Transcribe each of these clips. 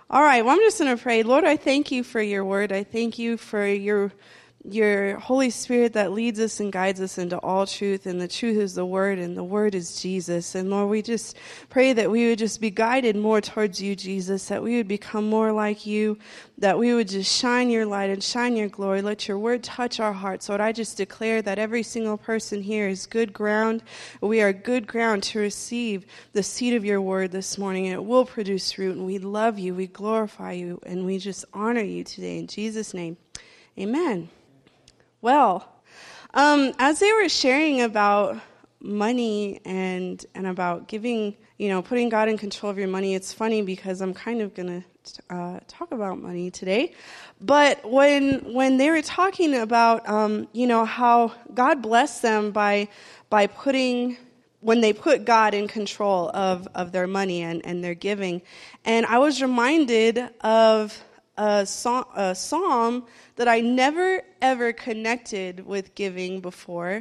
All right, well, I'm just going to pray. Lord, I thank you for your word. I thank you for your Holy Spirit that leads us and guides us into all truth, and the truth is the word, and the word is Jesus. And Lord, we just pray that we would just be guided more towards you, Jesus, that we would become more like you, that we would just shine your light and shine your glory. Let your word touch our hearts. Lord, I just declare that every single person here is good ground. We are good ground to receive the seed of your word this morning, and it will produce fruit. And we love you, we glorify you, and we just honor you today. In Jesus' name, amen. Well, as they were sharing about money and about giving, putting God in control of your money, it's funny because I'm kind of going to talk about money today. But when they were talking about, how God blessed them by when they put God in control of their money and their giving, and I was reminded of a psalm that I never ever connected with giving before,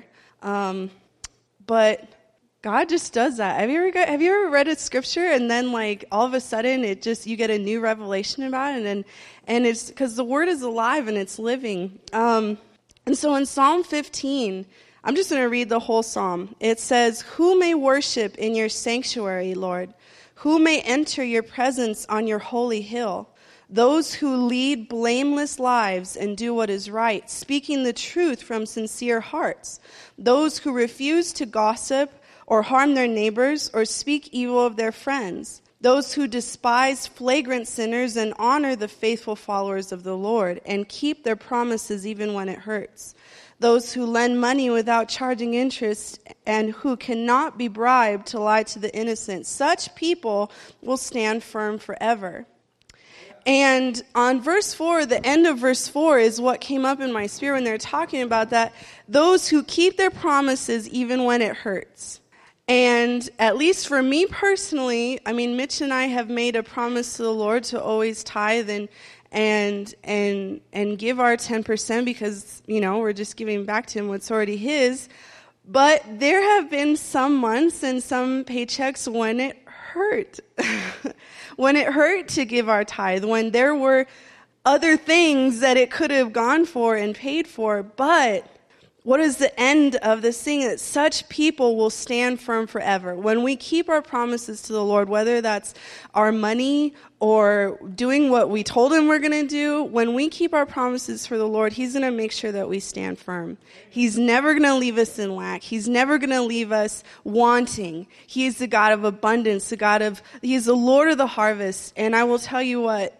but God just does that. Have you ever read a scripture and then all of a sudden you get a new revelation about it, and it's because the word is alive and it's living. And so in Psalm 15, I'm just going to read the whole psalm. It says, "Who may worship in your sanctuary, Lord? Who may enter your presence on your holy hill? Those who lead blameless lives and do what is right, speaking the truth from sincere hearts. Those who refuse to gossip or harm their neighbors or speak evil of their friends. Those who despise flagrant sinners and honor the faithful followers of the Lord and keep their promises even when it hurts. Those who lend money without charging interest and who cannot be bribed to lie to the innocent. Such people will stand firm forever." And on verse 4, the end of verse 4 is what came up in my spirit when they're talking about that. Those who keep their promises even when it hurts. And at least for me personally, Mitch and I have made a promise to the Lord to always tithe and give our 10% because, we're just giving back to him what's already his. But there have been some months and some paychecks when it hurt. When it hurt to give our tithe, when there were other things that it could have gone for and paid for. But what is the end of this thing? That such people will stand firm forever. When we keep our promises to the Lord, whether that's our money or doing what we told him we're going to do, when we keep our promises for the Lord, he's going to make sure that we stand firm. He's never going to leave us in lack. He's never going to leave us wanting. He is the God of abundance, he is the Lord of the harvest. And I will tell you what,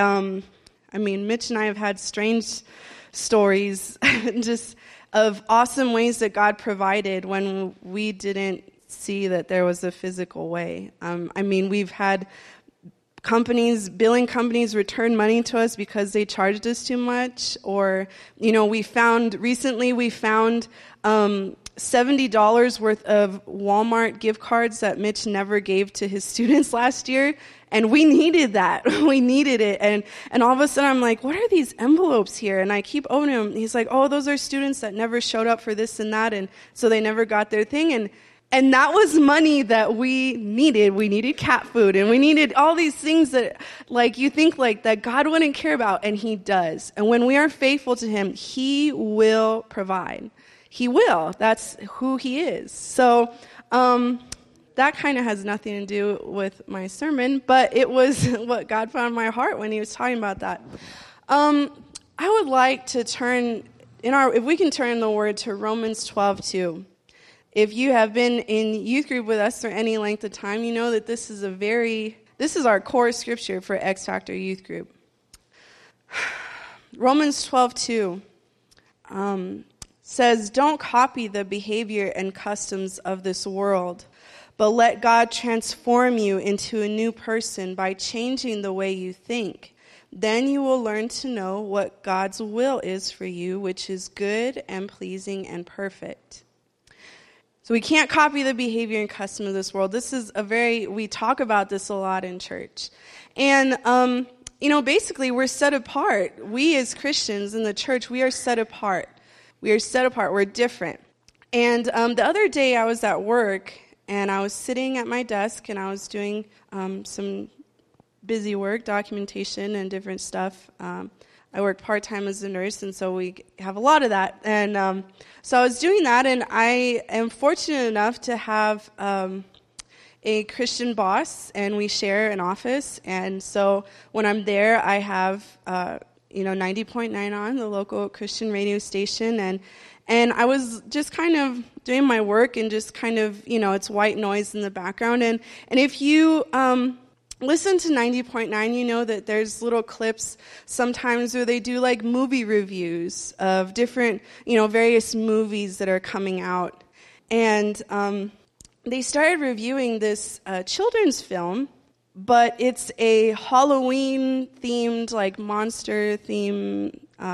Mitch and I have had strange stories just of awesome ways that God provided when we didn't see that there was a physical way. We've had billing companies return money to us because they charged us too much, or, we found $70 worth of Walmart gift cards that Mitch never gave to his students last year. And we needed that. We needed it. And all of a sudden I'm like, what are these envelopes here? And I keep opening them. He's like, oh, those are students that never showed up for this and that. And so they never got their thing. And that was money that we needed. We needed cat food and we needed all these things that you think that God wouldn't care about. And he does. And when we are faithful to him, he will provide. He will. That's who he is. So, that kind of has nothing to do with my sermon, but it was what God found in my heart when he was talking about that. I would like to if we can turn the word to Romans 12:2. If you have been in youth group with us for any length of time, you know that this is our core scripture for X Factor youth group. Romans 12:2 says, "Don't copy the behavior and customs of this world, but let God transform you into a new person by changing the way you think. Then you will learn to know what God's will is for you, which is good and pleasing and perfect." So we can't copy the behavior and custom of this world. This is we talk about this a lot in church. And, basically we're set apart. We as Christians in the church, we are set apart. We are set apart. We're different. And the other day I was at work, and I was sitting at my desk, and I was doing some busy work, documentation and different stuff. I work part-time as a nurse, and so we have a lot of that. And so I was doing that, and I am fortunate enough to have a Christian boss, and we share an office. And so when I'm there, I have 90.9 on, the local Christian radio station, and I was just kind of doing my work and just kind of, it's white noise in the background. And if you listen to 90.9, you know that there's little clips sometimes where they do like movie reviews of different, various movies that are coming out. And they started reviewing this children's film, but it's a Halloween-themed, like monster theme.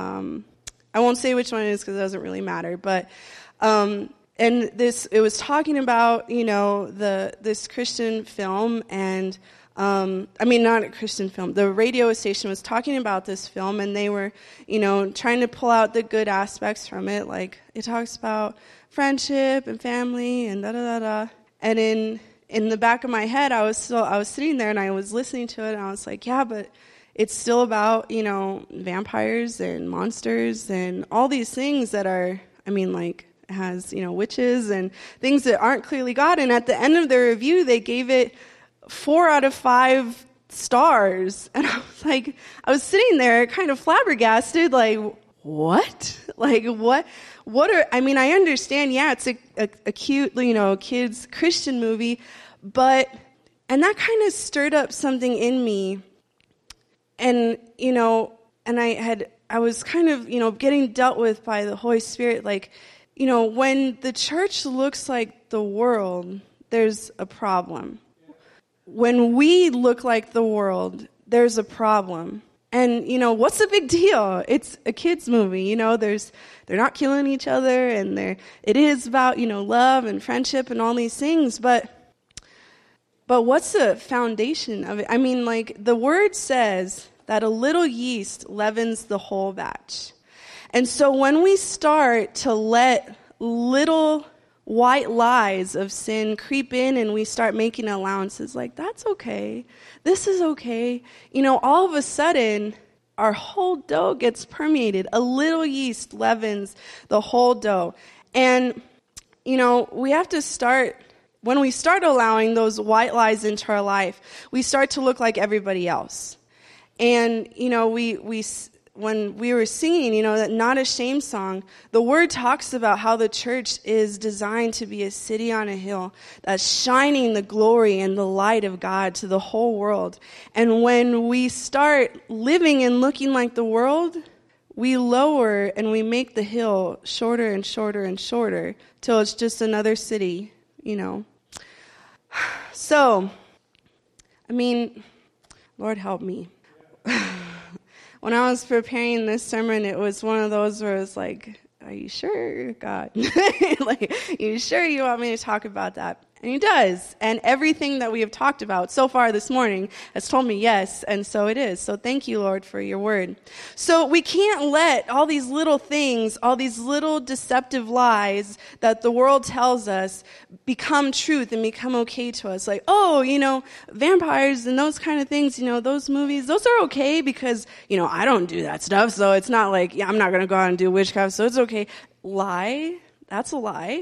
I won't say which one it is because it doesn't really matter. But and it was talking about this Christian film, and not a Christian film. The radio station was talking about this film, and they were trying to pull out the good aspects from it, like it talks about friendship and family and da da da da. And in the back of my head, I was sitting there and I was listening to it, and I was like, yeah, but it's still about, vampires and monsters and all these things that are, it has, witches and things that aren't clearly God. And at the end of the review, they gave it 4 out of 5 stars. And I was sitting there kind of flabbergasted, like, what? Like, what are, I understand, yeah, it's a cute, kids Christian movie, and that kind of stirred up something in me. And, and I was kind of, getting dealt with by the Holy Spirit, like, when the church looks like the world, there's a problem. When we look like the world, there's a problem. And, what's the big deal? It's a kids movie, they're not killing each other, and it is about, love and friendship and all these things, but what's the foundation of it? The word says that a little yeast leavens the whole batch. And so when we start to let little white lies of sin creep in and we start making allowances, like, that's okay, this is okay, all of a sudden, our whole dough gets permeated. A little yeast leavens the whole dough. And, we have to start, when we start allowing those white lies into our life, we start to look like everybody else. And, when we were singing, that Not Ashamed song, the word talks about how the church is designed to be a city on a hill that's shining the glory and the light of God to the whole world. And when we start living and looking like the world, we lower and we make the hill shorter and shorter and shorter till it's just another city, So, Lord help me. When I was preparing this sermon, it was one of those where it's like, are you sure, God? Like, are you sure you want me to talk about that? And he does. And everything that we have talked about so far this morning has told me yes, and so it is. So thank you, Lord, for your word. So we can't let all these little things, all these little deceptive lies that the world tells us become truth and become okay to us. Like, vampires and those kind of things, those movies, those are okay because, I don't do that stuff. So it's not like, yeah, I'm not going to go out and do witchcraft, so it's okay. Lie. That's a lie.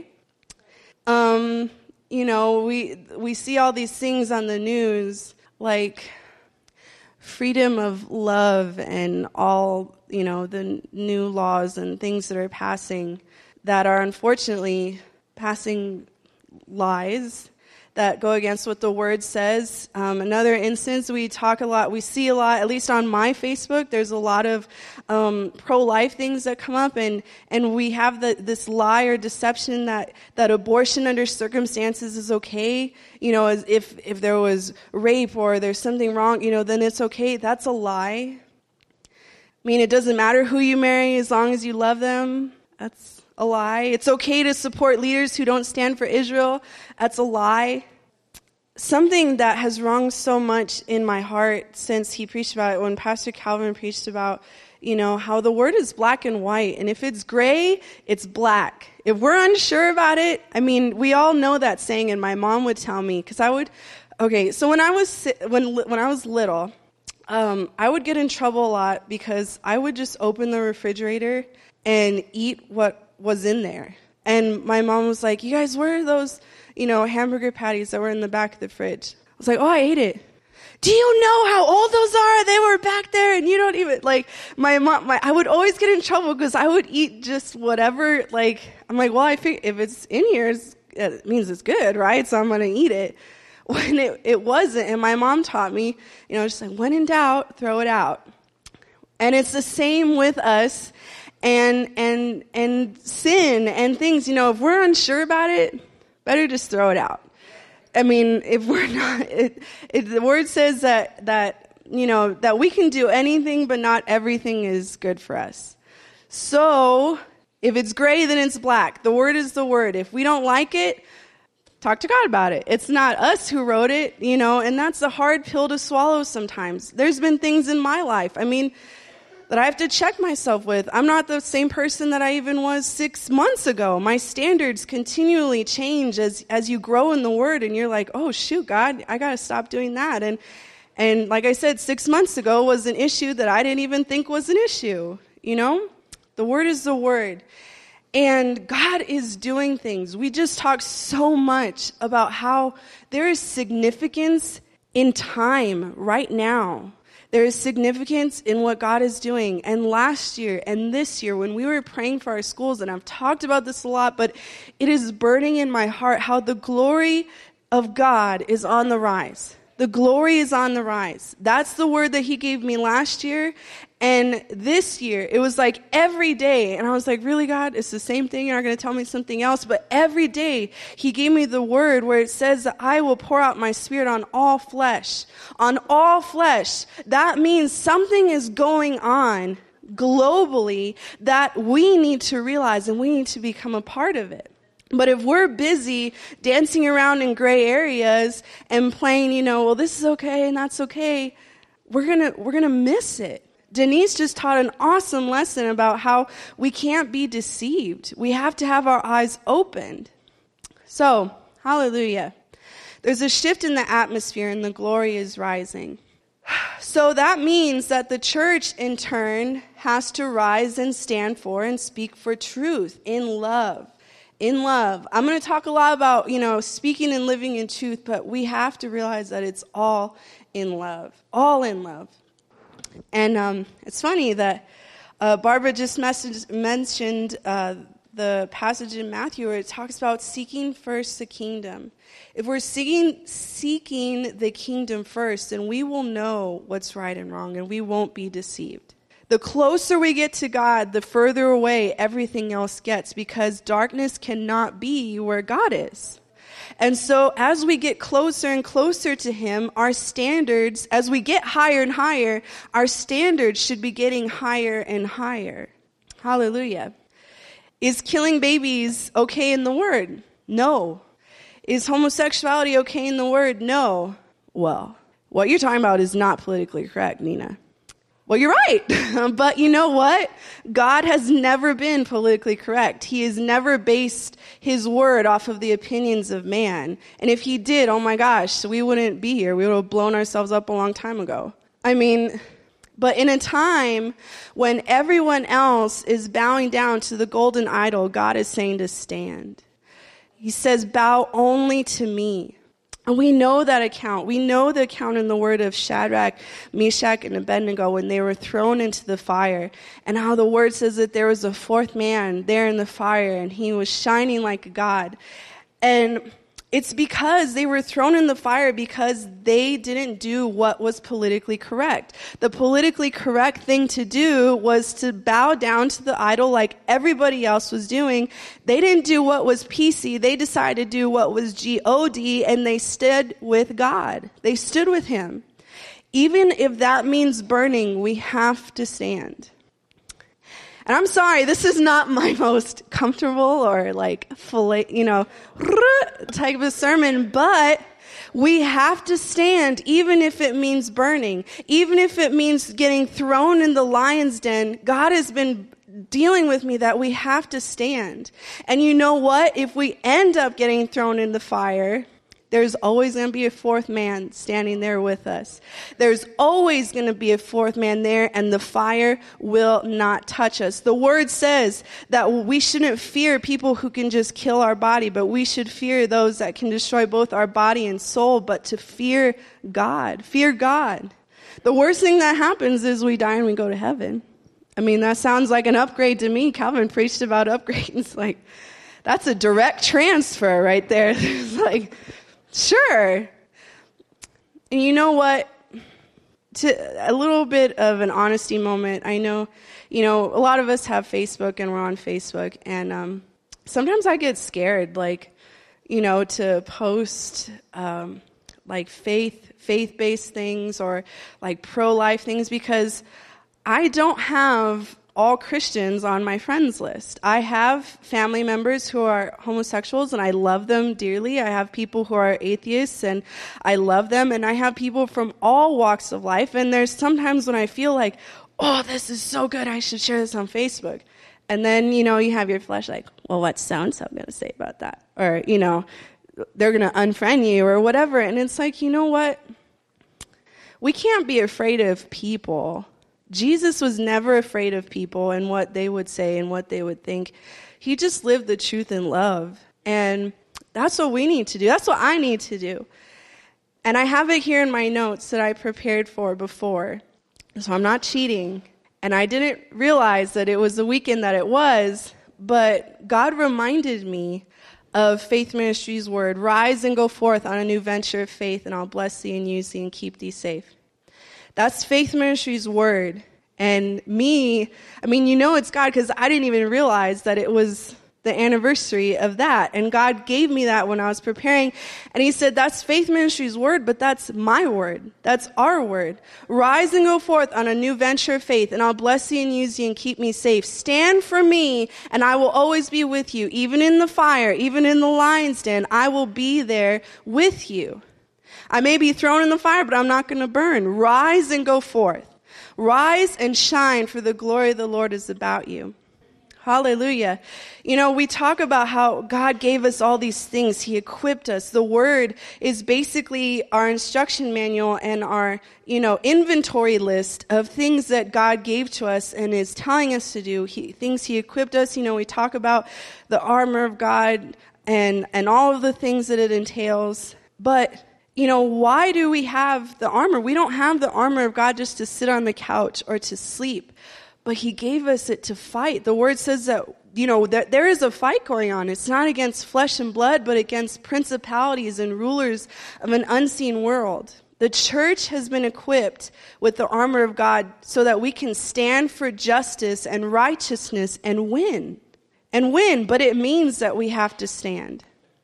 We see all these things on the news, like freedom of love and all, the new laws and things that are passing that are unfortunately passing lies that go against what the word says. Another instance, we see a lot, at least on my Facebook, there's a lot of pro-life things that come up, and we have this lie or deception that abortion under circumstances is okay. If there was rape or there's something wrong, then it's okay. That's a lie. It doesn't matter who you marry as long as you love them. That's a lie. It's okay to support leaders who don't stand for Israel. That's a lie. Something that has wrung so much in my heart since he preached about it, when Pastor Calvin preached about, how the word is black and white. And if it's gray, it's black. If we're unsure about it, we all know that saying, and my mom would tell me, because I would Okay, so when I was little, I would get in trouble a lot because I would just open the refrigerator and eat what was in there. And my mom was like, "You guys, where are those, hamburger patties that were in the back of the fridge?" I was like, "Oh, I ate it." "Do you know how old those are? They were back there, and you don't even," like, my mom, I would always get in trouble because I would eat just whatever, like, I'm like, well, I figure if it's in here, it means it's good, right? So I'm going to eat it. When it wasn't, and my mom taught me, just like, when in doubt, throw it out. And it's the same with us and sin and things. If we're unsure about it, better just throw it out. I mean, if we're not, the word says that we can do anything, but not everything is good for us. So if it's gray, then it's black. The word is the word. If we don't like it, talk to God about it. It's not us who wrote it, and that's a hard pill to swallow sometimes. There's been things in my life, that I have to check myself with. I'm not the same person that I even was 6 months ago. My standards continually change as you grow in the Word, and you're like, oh, shoot, God, I got to stop doing that. And like I said, 6 months ago was an issue that I didn't even think was an issue, The Word is the Word. And God is doing things. We just talked so much about how there is significance in time right now. There is significance in what God is doing. And last year and this year, when we were praying for our schools, and I've talked about this a lot, but it is burning in my heart how the glory of God is on the rise. The glory is on the rise. That's the word that he gave me last year. And this year, it was like every day. And I was like, really, God? It's the same thing? You're not going to tell me something else? But every day, he gave me the word where it says that I will pour out my spirit on all flesh. On all flesh. That means something is going on globally that we need to realize, and we need to become a part of it. But if we're busy dancing around in gray areas and playing, well, this is okay and that's okay, we're gonna miss it. Denise just taught an awesome lesson about how we can't be deceived. We have to have our eyes opened. So, hallelujah. There's a shift in the atmosphere and the glory is rising. So that means that the church, in turn, has to rise and stand for and speak for truth in love. In love. I'm going to talk a lot about, speaking and living in truth, but we have to realize that it's all in love. All in love. And it's funny that Barbara just mentioned the passage in Matthew where it talks about seeking first the kingdom. If we're seeking the kingdom first, then we will know what's right and wrong, and we won't be deceived. The closer we get to God, the further away everything else gets, because darkness cannot be where God is. And so as we get closer and closer to him, our standards, as we get higher and higher, our standards should be getting higher and higher. Hallelujah. Is killing babies okay in the word? No. Is homosexuality okay in the word? No. Well, what you're talking about is not politically correct, Nina. Well, you're right. But you know what? God has never been politically correct. He has never based his word off of the opinions of man. And if he did, oh my gosh, we wouldn't be here. We would have blown ourselves up a long time ago. But in a time when everyone else is bowing down to the golden idol, God is saying to stand. He says, bow only to me. And we know that account. We know the account in the word of Shadrach, Meshach, and Abednego when they were thrown into the fire. And how the word says that there was a fourth man there in the fire, and he was shining like a god. And it's because they were thrown in the fire because they didn't do what was politically correct. The politically correct thing to do was to bow down to the idol like everybody else was doing. They didn't do what was PC. They decided to do what was G-O-D, and they stood with God. They stood with him. Even if that means burning, we have to stand. And I'm sorry, this is not my most comfortable or type of sermon, but we have to stand even if it means burning, even if it means getting thrown in the lion's den. God has been dealing with me that we have to stand. And you know what? If we end up getting thrown in the fire, There's always going to be a fourth man standing there with us. There's always going to be a fourth man there, and the fire will not touch us. The word says that we shouldn't fear people who can just kill our body, but we should fear those that can destroy both our body and soul, but to fear God. Fear God. The worst thing that happens is we die and we go to heaven. I mean, that sounds like an upgrade to me. Calvin preached about upgrades. Like, that's a direct transfer right there. It's like, sure. And you know what? A little bit of an honesty moment. I know, a lot of us have Facebook and we're on Facebook. And sometimes I get scared, to post faith-based things or like pro-life things, because I don't have all Christians on my friends list. I have family members who are homosexuals, and I love them dearly. I have people who are atheists, and I love them. And I have people from all walks of life. And there's sometimes when I feel like, oh, this is so good, I should share this on Facebook. And then, you have your flesh like, well, what's so-and-so going to say about that? Or, they're going to unfriend you or whatever. And it's like, you know what? We can't be afraid of people. Jesus was never afraid of people and what they would say and what they would think. He just lived the truth in love. And that's what we need to do. That's what I need to do. And I have it here in my notes that I prepared for before. So I'm not cheating. And I didn't realize that it was the weekend that it was, but God reminded me of Faith Ministries' word, rise and go forth on a new venture of faith, and I'll bless thee and use thee and keep thee safe. That's Faith Ministries' word. And it's God, because I didn't even realize that it was the anniversary of that. And God gave me that when I was preparing. And he said, that's Faith Ministries' word, but that's my word. That's our word. Rise and go forth on a new venture of faith, and I'll bless thee and use thee and keep me safe. Stand for me, and I will always be with you. Even in the fire, even in the lion's den, I will be there with you. I may be thrown in the fire, but I'm not going to burn. Rise and go forth. Rise and shine, for the glory of the Lord is about you. Hallelujah. We talk about how God gave us all these things. He equipped us. The word is basically our instruction manual and our, inventory list of things that God gave to us and is telling us to do. Things he equipped us. We talk about the armor of God and all of the things that it entails. But why do we have the armor? We don't have the armor of God just to sit on the couch or to sleep, but he gave us it to fight. The word says that, that there is a fight going on. It's not against flesh and blood, but against principalities and rulers of an unseen world. The church has been equipped with the armor of God so that we can stand for justice and righteousness and win. But it means that we have to stand.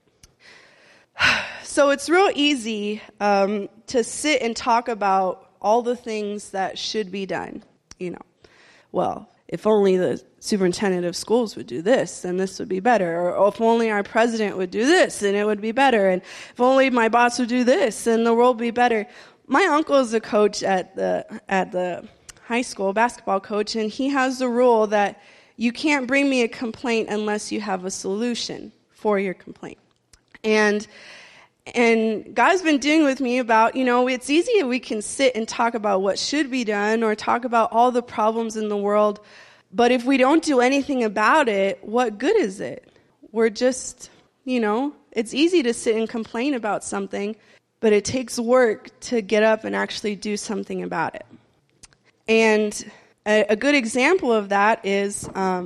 So it's real easy to sit and talk about all the things that should be done. Well, if only the superintendent of schools would do this, then this would be better. Or if only our president would do this, then it would be better. And if only my boss would do this, then the world would be better. My uncle is a coach at the high school, basketball coach, and he has the rule that you can't bring me a complaint unless you have a solution for your complaint. And God's been dealing with me about, it's easy if we can sit and talk about what should be done or talk about all the problems in the world, but if we don't do anything about it, what good is it? We're just, it's easy to sit and complain about something, but it takes work to get up and actually do something about it. And a good example of that is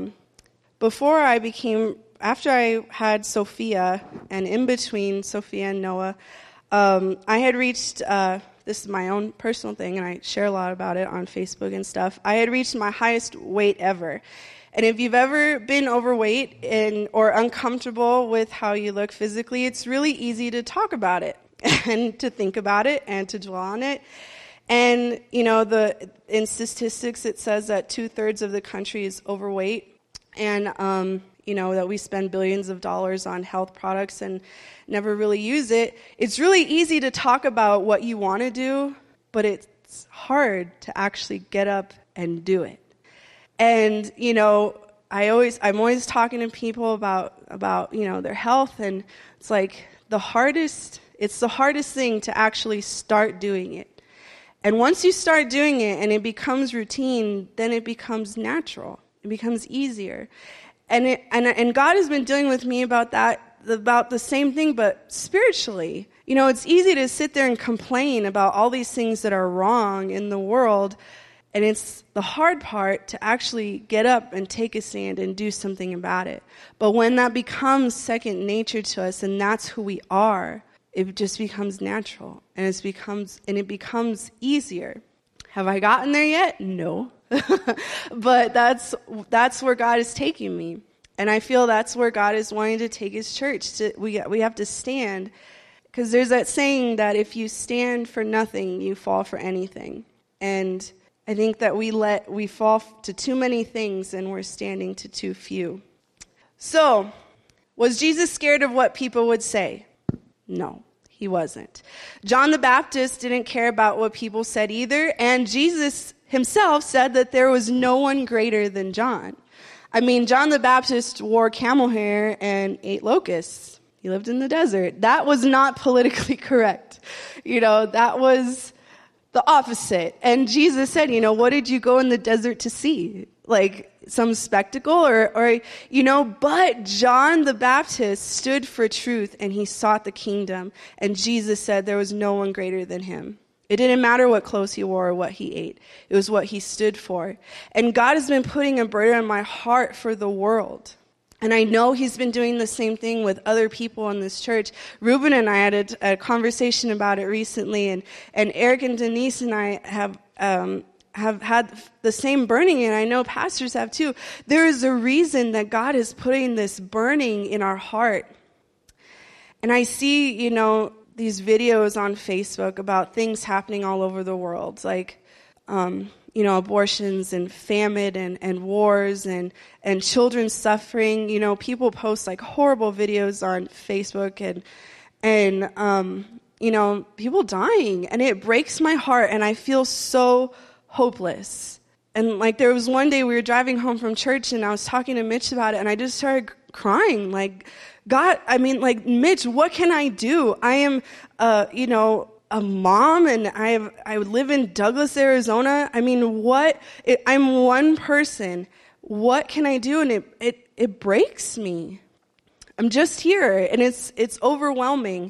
after I had Sophia, and in between Sophia and Noah, I had reached, this is my own personal thing, and I share a lot about it on Facebook and stuff. I had reached my highest weight ever. And if you've ever been overweight or uncomfortable with how you look physically, it's really easy to talk about it and to think about it and to dwell on it. And, in statistics, it says that 2/3 of the country is overweight. And, that we spend billions of dollars on health products and never really use it. It's really easy to talk about what you want to do, but it's hard to actually get up and do it. And, I'm always talking to people about their health, and it's like the hardest It's the hardest thing to actually start doing it. And once you start doing it and it becomes routine, then it becomes natural. It becomes easier. And God has been dealing with me about that, about the same thing, but spiritually. It's easy to sit there and complain about all these things that are wrong in the world, and it's the hard part to actually get up and take a stand and do something about it. But when that becomes second nature to us, and that's who we are, it just becomes natural, and it becomes easier. Have I gotten there yet? No. But that's where God is taking me. And I feel that's where God is wanting to take his church. We have to stand, because there's that saying that if you stand for nothing, you fall for anything. And I think that we fall to too many things, and we're standing to too few. So, was Jesus scared of what people would say? No, he wasn't. John the Baptist didn't care about what people said either, and Jesus himself said that there was no one greater than John. John the Baptist wore camel hair and ate locusts. He lived in the desert. That was not politically correct. That was the opposite. And Jesus said, what did you go in the desert to see? Like some spectacle but John the Baptist stood for truth, and he sought the kingdom. And Jesus said there was no one greater than him. It didn't matter what clothes he wore or what he ate. It was what he stood for. And God has been putting a burden on my heart for the world. And I know he's been doing the same thing with other people in this church. Ruben and I had a conversation about it recently, and Eric and Denise and I have had the same burning, and I know pastors have too. There is a reason that God is putting this burning in our heart. And I see, these videos on Facebook about things happening all over the world, like, abortions and famine and wars and children suffering. People post like horrible videos on Facebook and people dying, and it breaks my heart, and I feel so hopeless. And like there was one day we were driving home from church, and I was talking to Mitch about it, and I just started crying, like, God, Mitch, what can I do? I am, a mom, and I live in Douglas, Arizona. I'm one person. What can I do? And it breaks me. I'm just here, and it's overwhelming.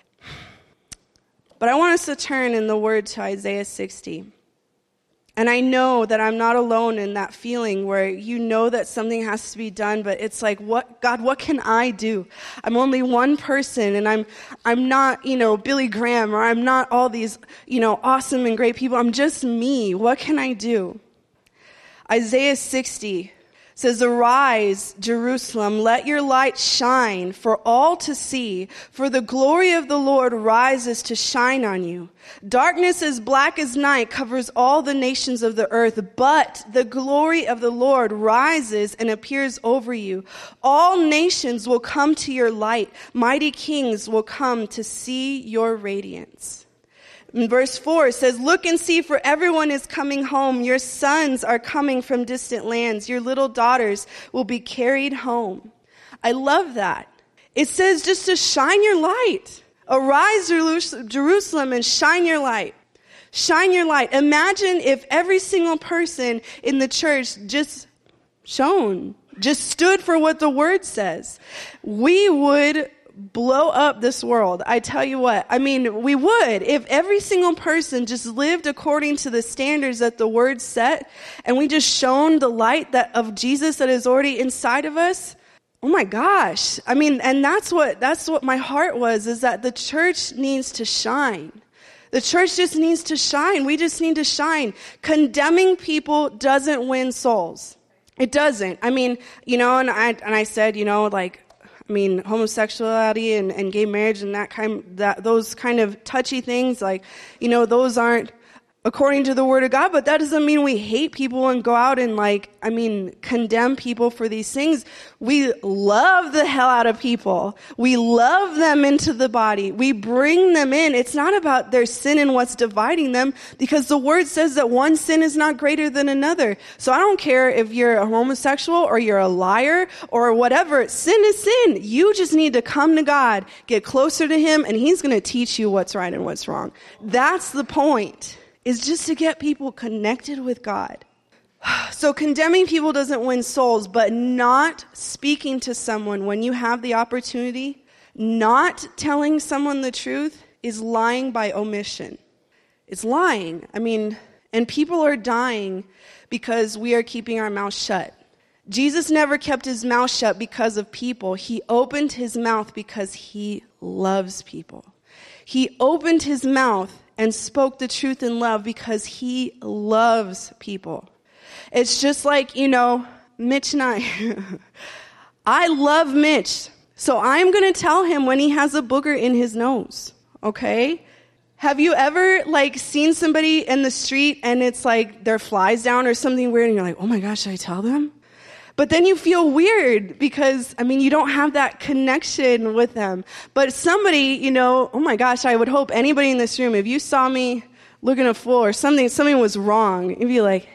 But I want us to turn in the Word to Isaiah 60. And I know that I'm not alone in that feeling where that something has to be done, but it's like, God, what can I do? I'm only one person, and I'm not, Billy Graham, or I'm not all these, awesome and great people. I'm just me. What can I do? Isaiah 60 says, "Arise, Jerusalem, let your light shine for all to see, for the glory of the Lord rises to shine on you. Darkness as black as night covers all the nations of the earth, but the glory of the Lord rises and appears over you. All nations will come to your light. Mighty kings will come to see your radiance." In verse 4, it says, "Look and see, for everyone is coming home. Your sons are coming from distant lands. Your little daughters will be carried home." I love that. It says just to shine your light. Arise, Jerusalem, and shine your light. Shine your light. Imagine if every single person in the church just stood for what the Word says. We would blow up this world. I tell you what, we would. If every single person just lived according to the standards that the Word set, and we just shone the light of Jesus that is already inside of us, oh my gosh. And that's what my heart was, is that the church needs to shine. The church just needs to shine. We just need to shine. Condemning people doesn't win souls. It doesn't. And I said, homosexuality and gay marriage and those kind of touchy things, those aren't according to the word of God, but that doesn't mean we hate people and go out and condemn people for these things. We love the hell out of people. We love them into the body. We bring them in. It's not about their sin and what's dividing them, because the word says that one sin is not greater than another. So I don't care if you're a homosexual or you're a liar or whatever. Sin is sin. You just need to come to God, get closer to him, and he's going to teach you what's right and what's wrong. That's the point. Is just to get people connected with God. So condemning people doesn't win souls, but not speaking to someone when you have the opportunity, not telling someone the truth, is lying by omission. It's lying. And people are dying because we are keeping our mouth shut. Jesus never kept his mouth shut because of people. He opened his mouth because he loves people. He opened his mouth and spoke the truth in love because he loves people. It's just like, Mitch and I. I love Mitch. So I'm going to tell him when he has a booger in his nose. Okay? Have you ever seen somebody in the street and it's like their flies down or something weird and you're like, oh my gosh, should I tell them? But then you feel weird because, you don't have that connection with them. But somebody, oh my gosh, I would hope anybody in this room, if you saw me looking a fool or something was wrong, you'd be like,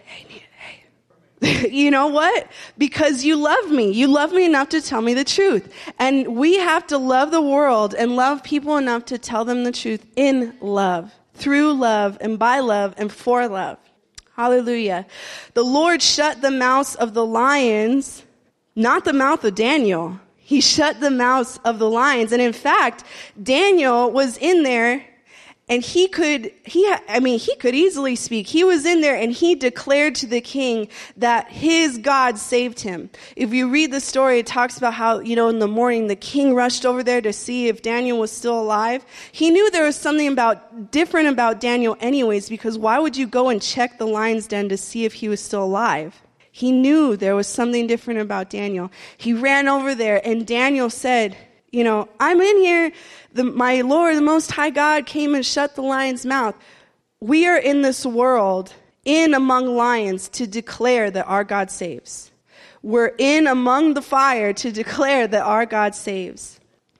hey. You know what? Because you love me. You love me enough to tell me the truth. And we have to love the world and love people enough to tell them the truth in love, through love, and by love, and for love. Hallelujah. The Lord shut the mouths of the lions, not the mouth of Daniel. He shut the mouths of the lions. And in fact, Daniel was in there and he could easily speak. He was in there and he declared to the king that his God saved him. If you read the story, it talks about how, in the morning, the king rushed over there to see if Daniel was still alive. He knew there was something different about Daniel anyways, because why would you go and check the lion's den to see if he was still alive? He knew there was something different about Daniel. He ran over there and Daniel said, I'm in here. My Lord, the Most High God came and shut the lion's mouth. We are in this world, in among lions, to declare that our God saves. We're in among the fire to declare that our God saves.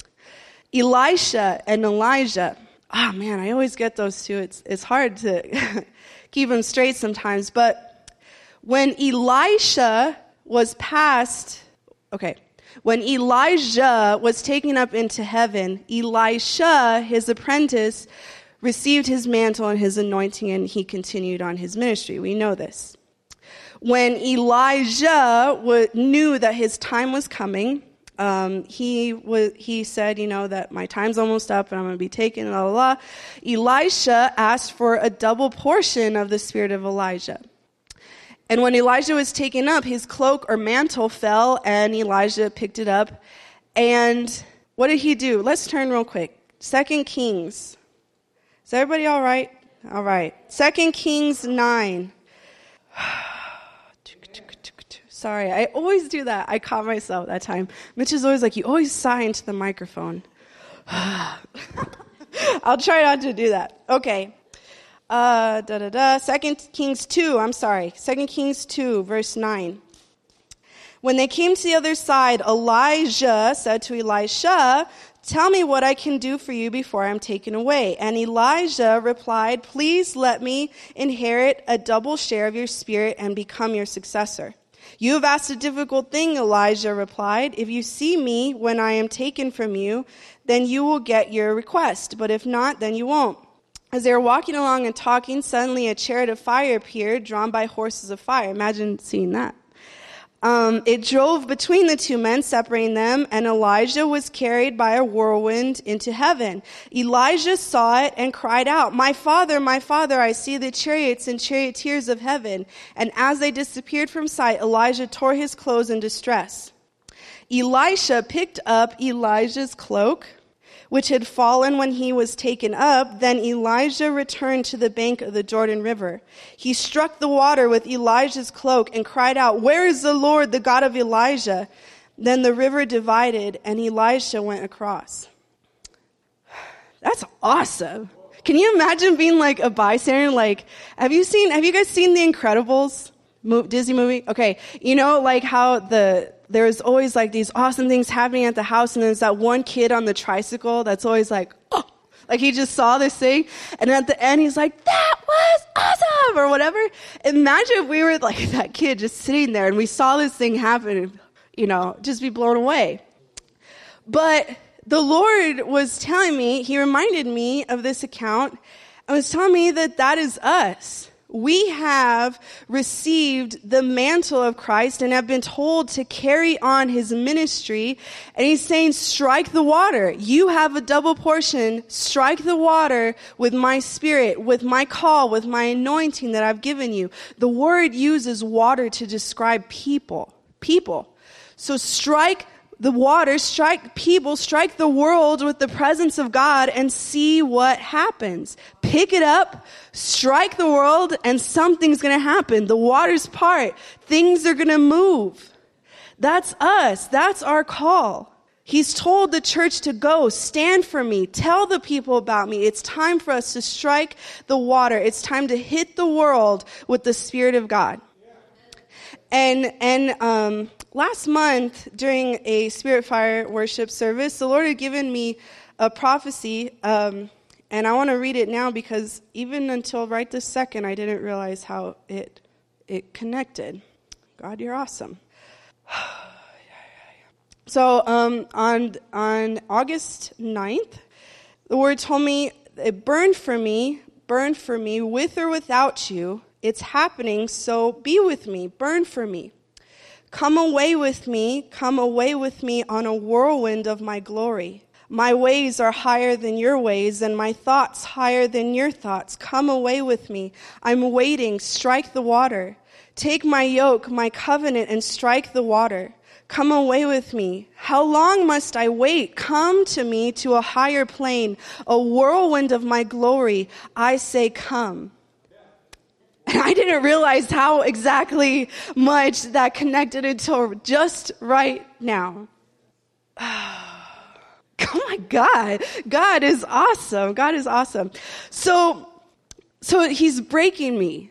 Elisha and Elijah. Oh man, I always get those two. It's hard to keep them straight sometimes. But when Elijah was when Elijah was taken up into heaven, Elisha, his apprentice, received his mantle and his anointing, and he continued on his ministry. We know this. When Elijah knew that his time was coming, he said, that my time's almost up and I'm going to be taken, blah, blah, blah. Elisha asked for a double portion of the spirit of Elijah. And when Elijah was taken up, his cloak or mantle fell, and Elijah picked it up. And what did he do? Let's turn real quick. 2 Kings. Is everybody all right? All right. 2 Kings 9. Sorry, I always do that. I caught myself that time. Mitch is always like, you always sigh into the microphone. I'll try not to do that. Okay. 2 Kings 2, verse 9. When they came to the other side, Elijah said to Elisha, tell me what I can do for you before I'm taken away. And Elijah replied, please let me inherit a double share of your spirit and become your successor. You have asked a difficult thing, Elijah replied. If you see me when I am taken from you, then you will get your request. But if not, then you won't. As they were walking along and talking, suddenly a chariot of fire appeared, drawn by horses of fire. Imagine seeing that. It drove between the two men, separating them, and Elijah was carried by a whirlwind into heaven. Elijah saw it and cried out, my father, I see the chariots and charioteers of heaven. And as they disappeared from sight, Elijah tore his clothes in distress. Elisha picked up Elijah's cloak, which had fallen when he was taken up. Then Elijah returned to the bank of the Jordan River. He struck the water with Elijah's cloak and cried out, where is the Lord, the God of Elijah? Then the river divided and Elisha went across. That's awesome. Can you imagine being like a bystander? Like, have you guys seen The Incredibles? Disney movie? Okay. You know, like how there's always like these awesome things happening at the house, and there's that one kid on the tricycle that's always like, oh, like he just saw this thing, and at the end he's like, that was awesome, or whatever. Imagine if we were like that kid just sitting there and we saw this thing happen, you know, just be blown away. But the Lord was telling me, he reminded me of this account and was telling me that is us. We have received the mantle of Christ and have been told to carry on his ministry. And he's saying, strike the water. You have a double portion. Strike the water with my spirit, with my call, with my anointing that I've given you. The word uses water to describe people. So strike the water, strike people, strike the world with the presence of God and see what happens. Pick it up, strike the world, and something's going to happen. The waters part. Things are going to move. That's us. That's our call. He's told the church to go, stand for me, tell the people about me. It's time for us to strike the water. It's time to hit the world with the Spirit of God. And last month, during a Spirit Fire worship service, the Lord had given me a prophecy, and I want to read it now because even until right this second, I didn't realize how it connected. God, you're awesome. So on August 9th, the Word told me, it burned for me, with or without you. It's happening, so be with me, burn for me. Come away with me on a whirlwind of my glory. My ways are higher than your ways, and my thoughts higher than your thoughts. Come away with me. I'm waiting, strike the water. Take my yoke, my covenant, and strike the water. Come away with me. How long must I wait? Come to me to a higher plane, a whirlwind of my glory. I say, come. And I didn't realize how exactly much that connected until just right now. Oh my God. God is awesome. God is awesome. So he's breaking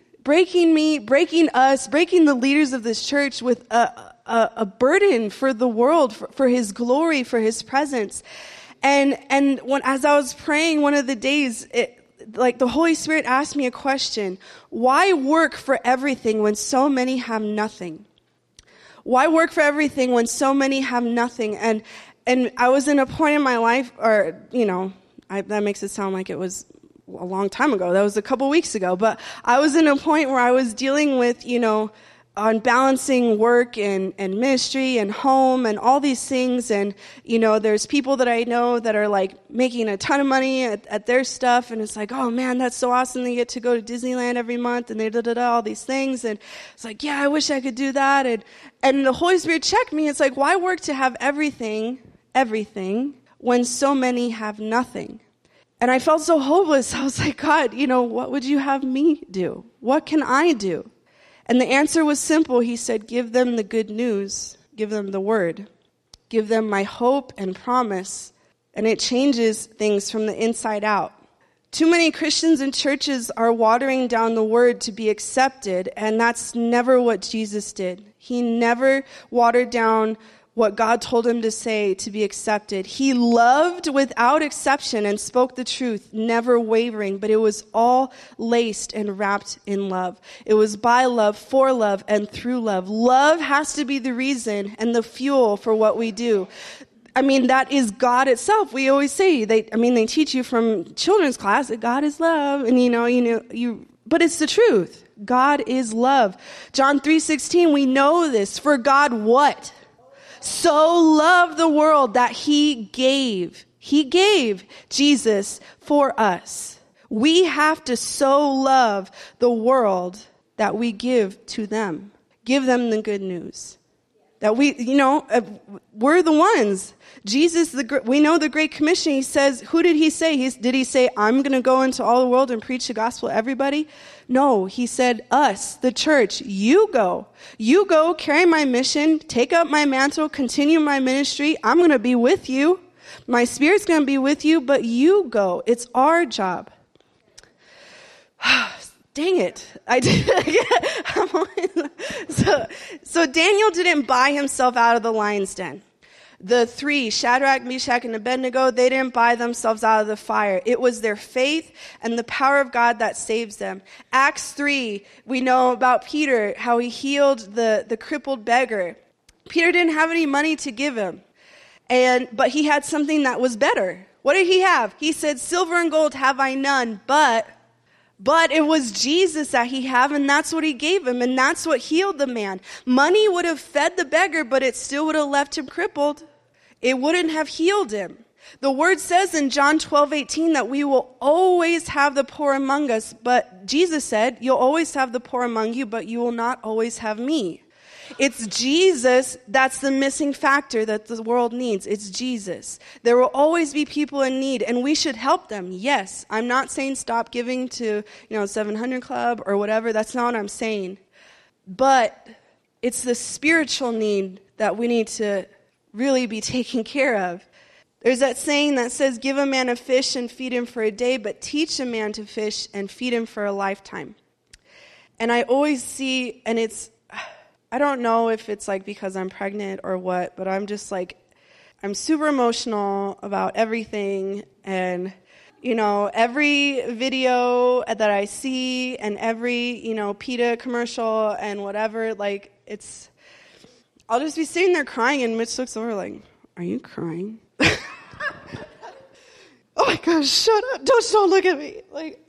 us, breaking the leaders of this church with a burden for the world, for his glory, for his presence. And as I was praying one of the days, like the Holy Spirit asked me a question. Why work for everything when so many have nothing? Why work for everything when so many have nothing? And I was in a point in my life, or, you know, that makes it sound like it was a long time ago. That was a couple weeks ago. But I was in a point where I was dealing with, you know, on balancing work and ministry and home and all these things. And, you know, there's people that I know that are like making a ton of money at their stuff. And it's like, oh man, that's so awesome. They get to go to Disneyland every month and they all these things. And it's like, yeah, I wish I could do that. And the Holy Spirit checked me. It's like, why work to have everything when so many have nothing? And I felt so hopeless. I was like, God, you know, what would you have me do? What can I do? And the answer was simple. He said, give them the good news. Give them the word. Give them my hope and promise. And it changes things from the inside out. Too many Christians and churches are watering down the word to be accepted, and that's never what Jesus did. He never watered down what God told him to say to be accepted. He loved without exception and spoke the truth, never wavering, but it was all laced and wrapped in love. It was by love, for love, and through love. Love has to be the reason and the fuel for what we do. I mean, that is God itself. We always say, they teach you from children's class that God is love, and but it's the truth. God is love. John 3:16, we know this. For God what? So loved the world that he gave Jesus for us. We have to so love the world that we give to them. Give them the good news. That we're the ones. Jesus, we know the Great Commission. He says, who did he say? Did he say, I'm going to go into all the world and preach the gospel to everybody? No, he said, us, the church, you go, carry my mission, take up my mantle, continue my ministry. I'm going to be with you. My Spirit's going to be with you, but you go. It's our job. Dang it. I did it again. So Daniel didn't buy himself out of the lion's den. The three, Shadrach, Meshach, and Abednego, they didn't buy themselves out of the fire. It was their faith and the power of God that saves them. Acts 3, we know about Peter, how he healed the crippled beggar. Peter didn't have any money to give him, but he had something that was better. What did he have? He said, silver and gold have I none, but it was Jesus that he had, and that's what he gave him, and that's what healed the man. Money would have fed the beggar, but it still would have left him crippled. It wouldn't have healed him. The word says in John 12:18 that we will always have the poor among us, but Jesus said, you'll always have the poor among you, but you will not always have me. It's Jesus that's the missing factor that the world needs. It's Jesus. There will always be people in need, and we should help them. Yes, I'm not saying stop giving to, 700 Club or whatever. That's not what I'm saying. But it's the spiritual need that we need to really be taking care of. There's that saying that says, give a man a fish and feed him for a day, but teach a man to fish and feed him for a lifetime. And I always see, and I don't know if it's like because I'm pregnant or what, but I'm just like, I'm super emotional about everything. And, every video that I see and every, PETA commercial and whatever, I'll just be sitting there crying, and Mitch looks over like, are you crying? Oh my gosh, shut up. Don't look at me.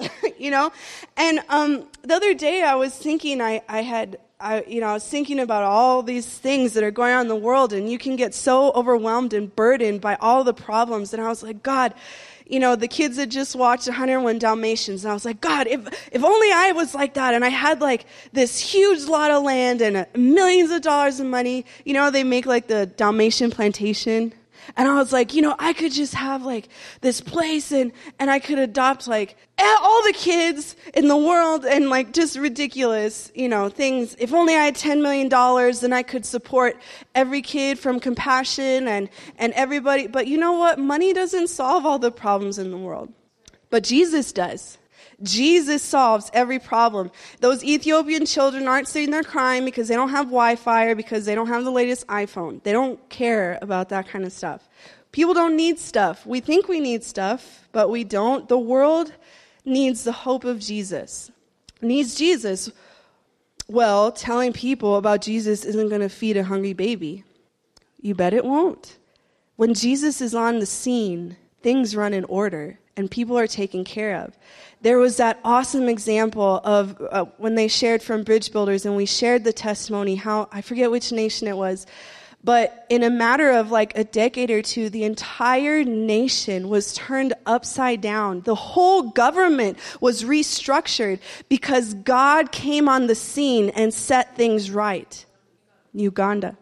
And the other day I was thinking I was thinking about all these things that are going on in the world, and you can get so overwhelmed and burdened by all the problems. And I was like, God, the kids had just watched 101 Dalmatians, and I was like, God, if only I was like that, and I had this huge lot of land and millions of dollars of money. They make the Dalmatian plantation. And I was like, I could just have this place and I could adopt all the kids in the world and just ridiculous, things. If only I had $10 million, then I could support every kid from Compassion and everybody. But you know what? Money doesn't solve all the problems in the world. But Jesus does. Jesus solves every problem. Those Ethiopian children aren't sitting there crying because they don't have Wi-Fi or because they don't have the latest iPhone. They don't care about that kind of stuff. People don't need stuff. We think we need stuff, but we don't. The world needs the hope of Jesus. Needs Jesus. Well, telling people about Jesus isn't going to feed a hungry baby. You bet it won't. When Jesus is on the scene, things run in order and people are taken care of. There was that awesome example of when they shared from Bridge Builders, and we shared the testimony, how, I forget which nation it was, but in a matter of a decade or two, the entire nation was turned upside down. The whole government was restructured because God came on the scene and set things right. Uganda.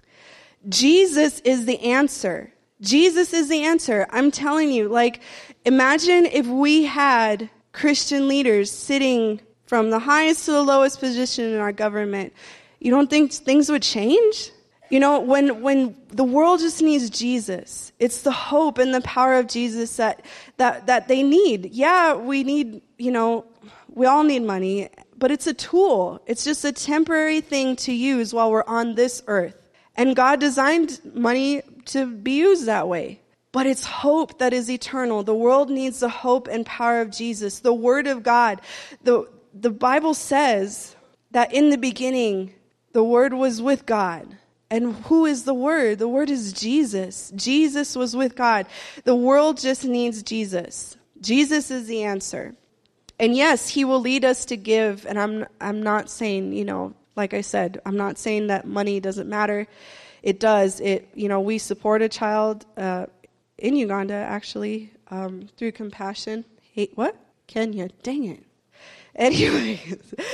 Jesus is the answer. Jesus is the answer. I'm telling you, imagine if we had Christian leaders sitting from the highest to the lowest position in our government. You don't think things would change? When the world just needs Jesus, it's the hope and the power of Jesus that they need. Yeah, we need, we all need money, but it's a tool. It's just a temporary thing to use while we're on this earth. And God designed money to be used that way. But it's hope that is eternal. The world needs the hope and power of Jesus, the Word of God. The Bible says that in the beginning, the Word was with God. And who is the Word? The Word is Jesus. Jesus was with God. The world just needs Jesus. Jesus is the answer. And yes, He will lead us to give. And I'm not saying, like I said, I'm not saying that money doesn't matter. It does. We support a child in Uganda, actually, through Compassion. Hey, what? Kenya. Dang it. Anyways,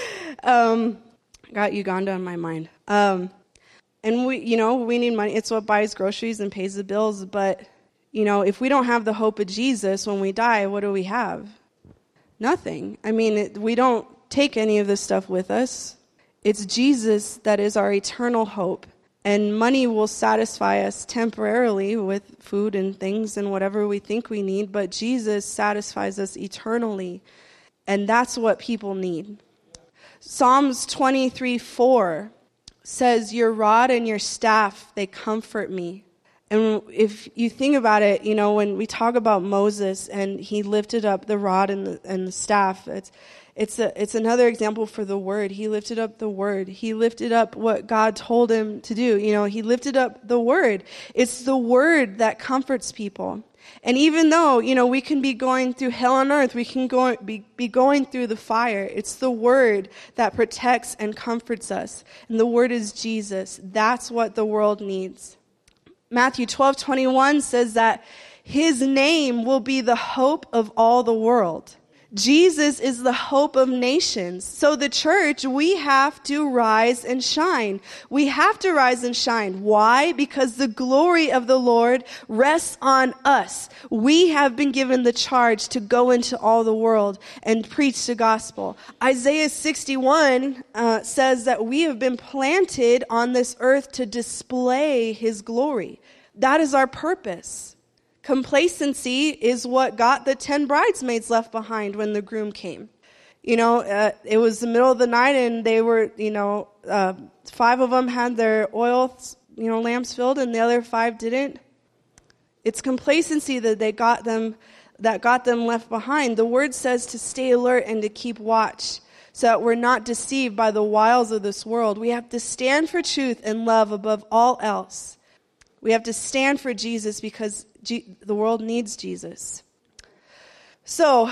got Uganda on my mind. And we need money. It's what buys groceries and pays the bills. But, if we don't have the hope of Jesus when we die, what do we have? Nothing. We don't take any of this stuff with us. It's Jesus that is our eternal hope. And money will satisfy us temporarily with food and things and whatever we think we need, but Jesus satisfies us eternally. And that's what people need. Psalms 23:4 says, your rod and your staff, they comfort me. And if you think about it, when we talk about Moses and he lifted up the rod and the staff, it's another example for the word. He lifted up the word. He lifted up what God told him to do. He lifted up the word. It's the word that comforts people. And even though, we can be going through hell on earth, we can be going through the fire, it's the word that protects and comforts us. And the word is Jesus. That's what the world needs. Matthew 12:21 says that his name will be the hope of all the world. Jesus is the hope of nations. So the church, we have to rise and shine. We have to rise and shine. Why? Because the glory of the Lord rests on us. We have been given the charge to go into all the world and preach the gospel. Isaiah 61 says that we have been planted on this earth to display his glory. That is our purpose. Complacency is what got the 10 bridesmaids left behind when the groom came. It was the middle of the night and they were, 5 of them had their oil, lamps filled and the other 5 didn't. It's complacency that got them left behind. The word says to stay alert and to keep watch so that we're not deceived by the wiles of this world. We have to stand for truth and love above all else. We have to stand for Jesus because the world needs Jesus. So, I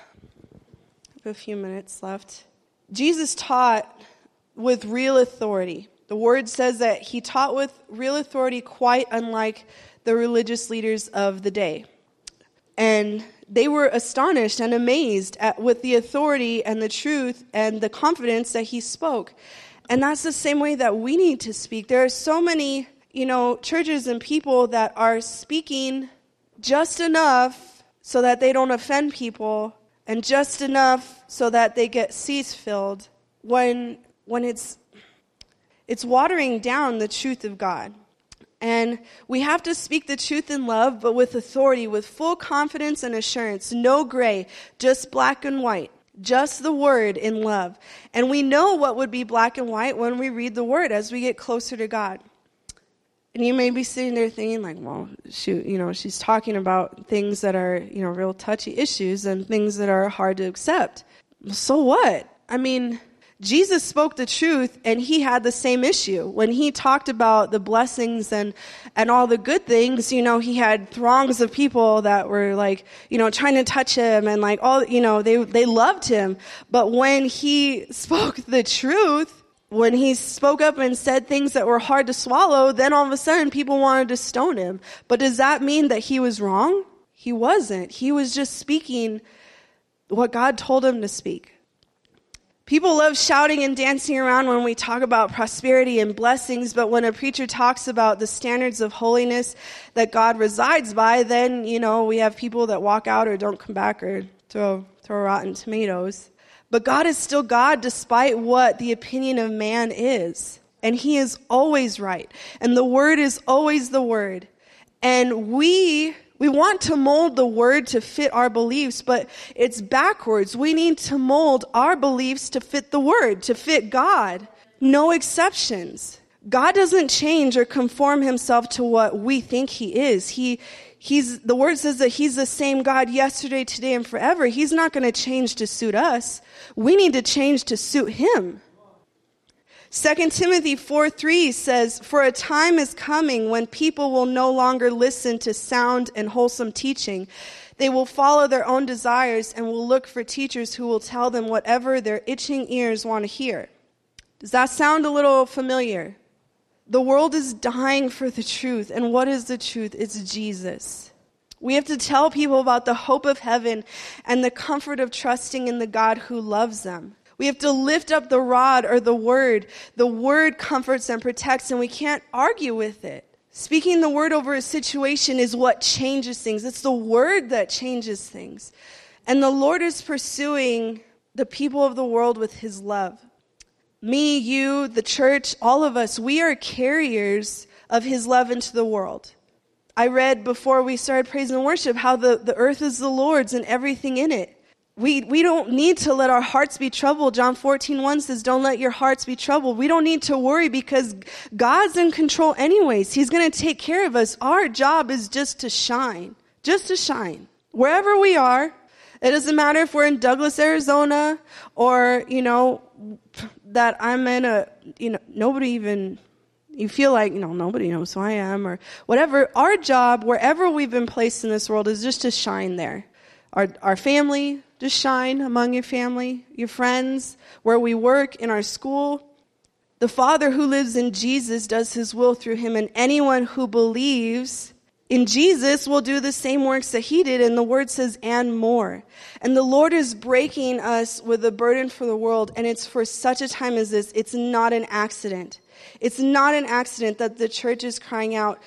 have a few minutes left. Jesus taught with real authority. The word says that he taught with real authority, quite unlike the religious leaders of the day. And they were astonished and amazed with the authority and the truth and the confidence that he spoke. And that's the same way that we need to speak. There are so many churches and people that are speaking just enough so that they don't offend people and just enough so that they get seats filled when it's watering down the truth of God. And we have to speak the truth in love, but with authority, with full confidence and assurance. No gray, just black and white. Just the word in love. And we know what would be black and white when we read the word as we get closer to God. And you may be sitting there thinking like, well, shoot, she's talking about things that are, real touchy issues and things that are hard to accept. So what? I mean, Jesus spoke the truth and he had the same issue. When he talked about the blessings and all the good things, he had throngs of people that were like, trying to touch him and like all, they loved him. But when he spoke the truth, when he spoke up and said things that were hard to swallow, then all of a sudden people wanted to stone him. But does that mean that he was wrong? He wasn't. He was just speaking what God told him to speak. People love shouting and dancing around when we talk about prosperity and blessings, but when a preacher talks about the standards of holiness that God resides by, then, we have people that walk out or don't come back or throw rotten tomatoes. But God is still God despite what the opinion of man is. And he is always right. And the word is always the word. And we want to mold the word to fit our beliefs, but it's backwards. We need to mold our beliefs to fit the word, to fit God. No exceptions. God doesn't change or conform himself to what we think he is. The word says that he's the same God yesterday, today, and forever. He's not going to change to suit us. We need to change to suit him. 2 Timothy 4:3 says, "For a time is coming when people will no longer listen to sound and wholesome teaching. They will follow their own desires and will look for teachers who will tell them whatever their itching ears want to hear." Does that sound a little familiar? The world is dying for the truth. And what is the truth? It's Jesus. We have to tell people about the hope of heaven and the comfort of trusting in the God who loves them. We have to lift up the rod or the word. The word comforts and protects, and we can't argue with it. Speaking the word over a situation is what changes things. It's the word that changes things. And the Lord is pursuing the people of the world with his love. Me, you, the church, all of us, we are carriers of his love into the world. I read before we started praise and worship how the earth is the Lord's and everything in it. We don't need to let our hearts be troubled. John 14:1 says, don't let your hearts be troubled. We don't need to worry because God's in control anyways. He's going to take care of us. Our job is just to shine. Just to shine. Wherever we are, it doesn't matter if we're in Douglas, Arizona, or, that I'm in nobody even, you feel like, nobody knows who I am, or whatever. Our job, wherever we've been placed in this world, is just to shine there. Our family, just shine among your family, your friends, where we work, in our school. The Father who lives in Jesus does his will through him, and anyone who believes in Jesus will do the same works that he did, and the word says, and more. And the Lord is breaking us with a burden for the world, and it's for such a time as this. It's not an accident. It's not an accident that the church is crying out.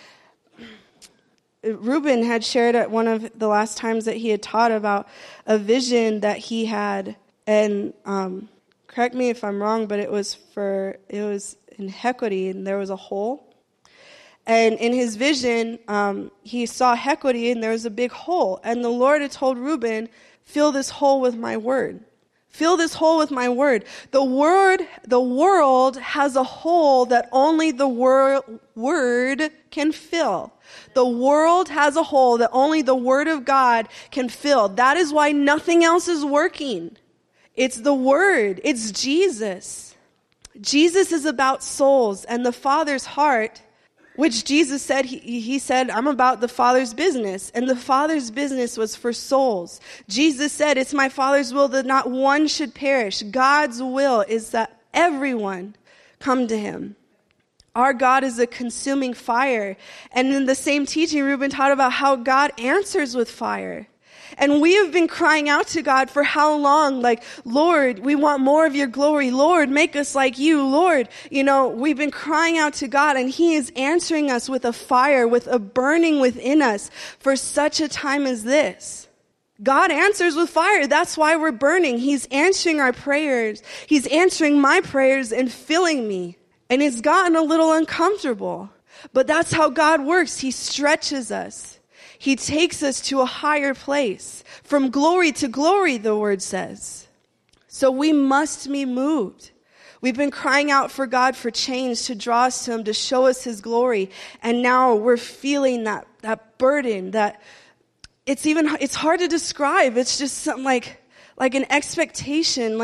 Reuben had shared at one of the last times that he had taught about a vision that he had, and correct me if I'm wrong, but it was in Hecate, and there was a hole. And in his vision, he saw Hecate, and there was a big hole. And the Lord had told Reuben, fill this hole with my word. Fill this hole with my word. The world has a hole that only the word can fill. The world has a hole that only the word of God can fill. That is why nothing else is working. It's the word. It's Jesus. Jesus is about souls, and the Father's heart, which Jesus said, he said, I'm about the Father's business. And the Father's business was for souls. Jesus said, it's my Father's will that not one should perish. God's will is that everyone come to him. Our God is a consuming fire. And in the same teaching, Reuben taught about how God answers with fire. And we have been crying out to God for how long? Like, Lord, we want more of your glory. Lord, make us like you. Lord, we've been crying out to God, and he is answering us with a fire, with a burning within us for such a time as this. God answers with fire. That's why we're burning. He's answering our prayers. He's answering my prayers and filling me. And it's gotten a little uncomfortable. But that's how God works. He stretches us. He takes us to a higher place. From glory to glory, the word says. So we must be moved. We've been crying out for God for change, to draw us to him, to show us his glory. And now we're feeling that burden, that it's hard to describe. It's just something like an expectation,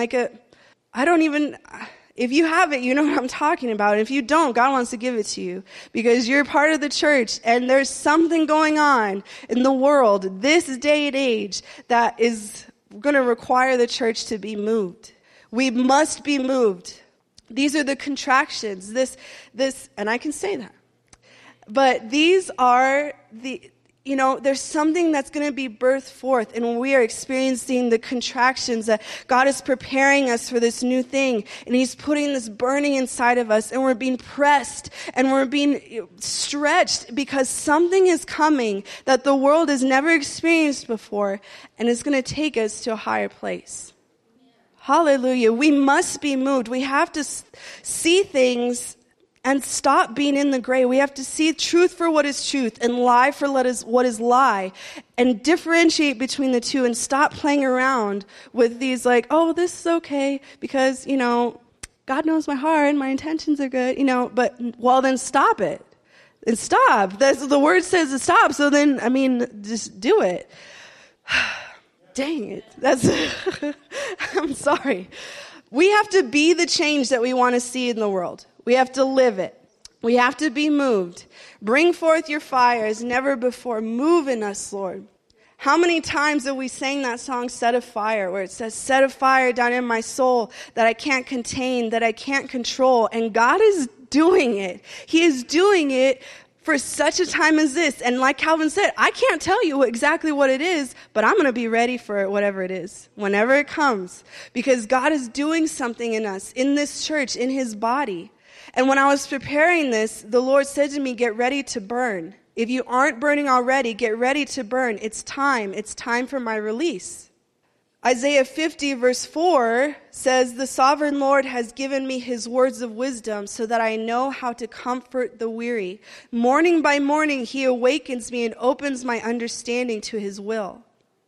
if you have it, you know what I'm talking about. And if you don't, God wants to give it to you because you're part of the church, and there's something going on in the world this day and age that is going to require the church to be moved. We must be moved. These are the contractions. This, and I can say that. But these are there's something that's going to be birthed forth. And when we are experiencing the contractions, that God is preparing us for this new thing. And he's putting this burning inside of us. And we're being pressed. And we're being stretched because something is coming that the world has never experienced before. And it's going to take us to a higher place. Hallelujah. We must be moved. We have to see things and stop being in the gray. We have to see truth for what is truth and lie for what is lie, and differentiate between the two and stop playing around with these this is okay because, God knows my heart and my intentions are good, but then stop it. And stop. That's the word says to stop. So then, just do it. Dang it. I'm sorry. We have to be the change that we want to see in the world. We have to live it. We have to be moved. Bring forth your fire as never before. Move in us, Lord. How many times have we sang that song, Set a Fire, where it says, set a fire down in my soul that I can't contain, that I can't control. And God is doing it. He is doing it for such a time as this. And like Calvin said, I can't tell you exactly what it is, but I'm going to be ready for whatever it is, whenever it comes. Because God is doing something in us, in this church, in his body. And when I was preparing this, the Lord said to me, get ready to burn. If you aren't burning already, get ready to burn. It's time. It's time for my release. Isaiah 50 verse 4 says, the sovereign Lord has given me his words of wisdom so that I know how to comfort the weary. Morning by morning, he awakens me and opens my understanding to his will.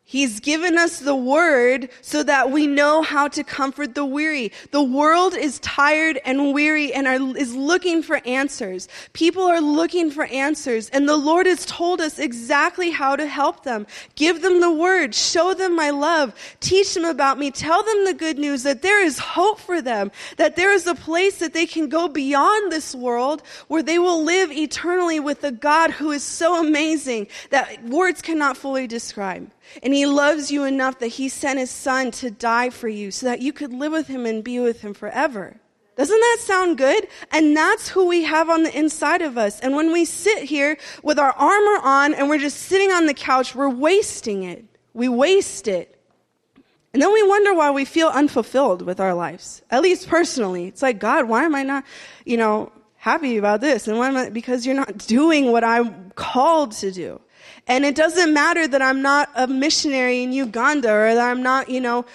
He's given us the word so that we know how to comfort the weary. The world is tired and weary and is looking for answers. People are looking for answers, and the Lord has told us exactly how to help them. Give them the word. Show them my love. Teach them about me. Tell them the good news that there is hope for them, that there is a place that they can go beyond this world where they will live eternally with a God who is so amazing that words cannot fully describe. And he loves you enough that he sent his son to die for you so that you could live with him and be with him forever. Doesn't that sound good? And that's who we have on the inside of us. And when we sit here with our armor on and we're just sitting on the couch, we're wasting it. We waste it. And then we wonder why we feel unfulfilled with our lives. At least personally. It's like, God, why am I not, happy about this? And why am I, because you're not doing what I'm called to do. And it doesn't matter that I'm not a missionary in Uganda or that I'm not,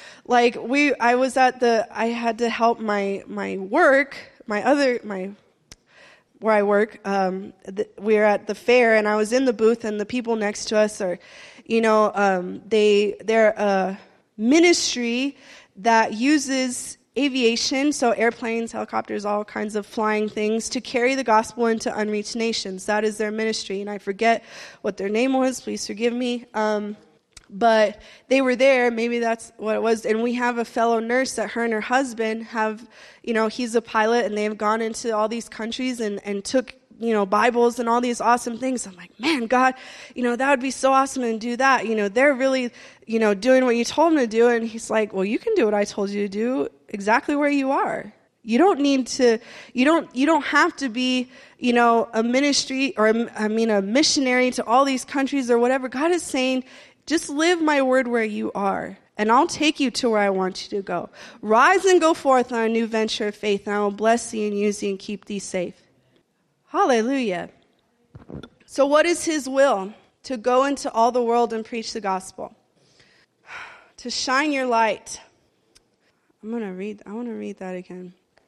I had to help my work, where I work, we were at the fair and I was in the booth and the people next to us are, they're a ministry that uses aviation, so airplanes, helicopters, all kinds of flying things, to carry the gospel into unreached nations. That is their ministry, and I forget what their name was. Please forgive me. But they were there, maybe that's what it was, and we have a fellow nurse that her and her husband have, he's a pilot, and they've gone into all these countries and took, Bibles and all these awesome things. I'm like, man, God, that would be so awesome to do that. They're really, doing what you told them to do. And he's like, well, you can do what I told you to do exactly where you are. You don't need to, you don't have to be, a ministry or a missionary to all these countries or whatever. God is saying, just live my word where you are. And I'll take you to where I want you to go. Rise and go forth on a new venture of faith, and I will bless thee and use thee and keep thee safe. Hallelujah. So what is his will? To go into all the world and preach the gospel. To shine your light. I want to read that again.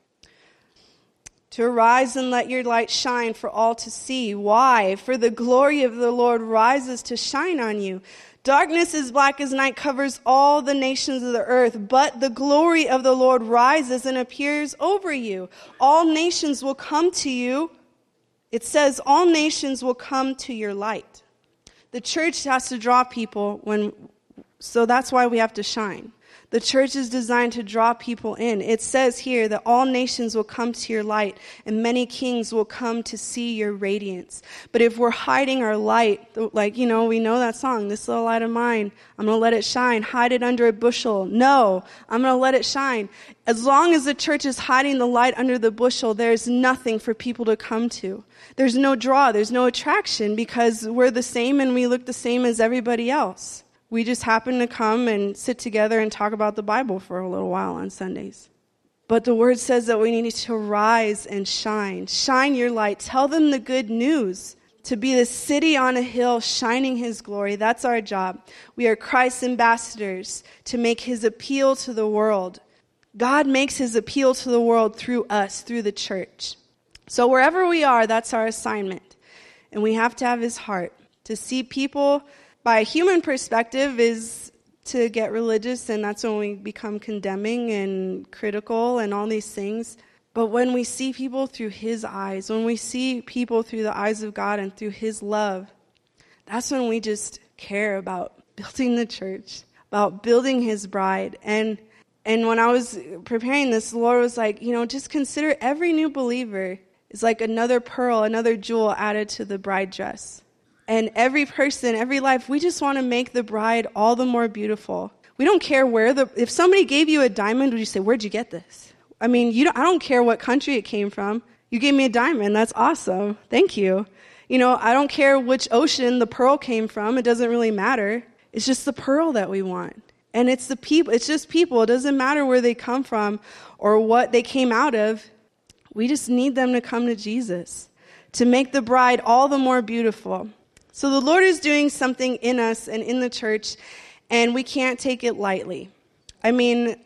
To arise and let your light shine for all to see. Why? For the glory of the Lord rises to shine on you. Darkness as black as night covers all the nations of the earth, but the glory of the Lord rises and appears over you. All nations will come to you. It says all nations will come to your light. The church has to draw people so that's why we have to shine. The church is designed to draw people in. It says here that all nations will come to your light and many kings will come to see your radiance. But if we're hiding our light, we know that song, this little light of mine, I'm going to let it shine. Hide it under a bushel. No, I'm going to let it shine. As long as the church is hiding the light under the bushel, there's nothing for people to come to. There's no draw. There's no attraction because we're the same and we look the same as everybody else. We just happen to come and sit together and talk about the Bible for a little while on Sundays. But the word says that we need to rise and shine. Shine your light. Tell them the good news. To be the city on a hill shining his glory. That's our job. We are Christ's ambassadors to make his appeal to the world. God makes his appeal to the world through us, through the church. So wherever we are, that's our assignment. And we have to have his heart. To see people by a human perspective is to get religious, and that's when we become condemning and critical and all these things. But when we see people through his eyes, when we see people through the eyes of God and through his love, that's when we just care about building the church, about building his bride. And when I was preparing this, the Lord was like, just consider every new believer is like another pearl, another jewel added to the bride dress. And every person, every life, we just want to make the bride all the more beautiful. We don't care if somebody gave you a diamond, would you say, where'd you get this? I don't care what country it came from. You gave me a diamond. That's awesome. Thank you. I don't care which ocean the pearl came from. It doesn't really matter. It's just the pearl that we want. And it's the people. It's just people. It doesn't matter where they come from or what they came out of. We just need them to come to Jesus to make the bride all the more beautiful. So the Lord is doing something in us and in the church, and we can't take it lightly. I've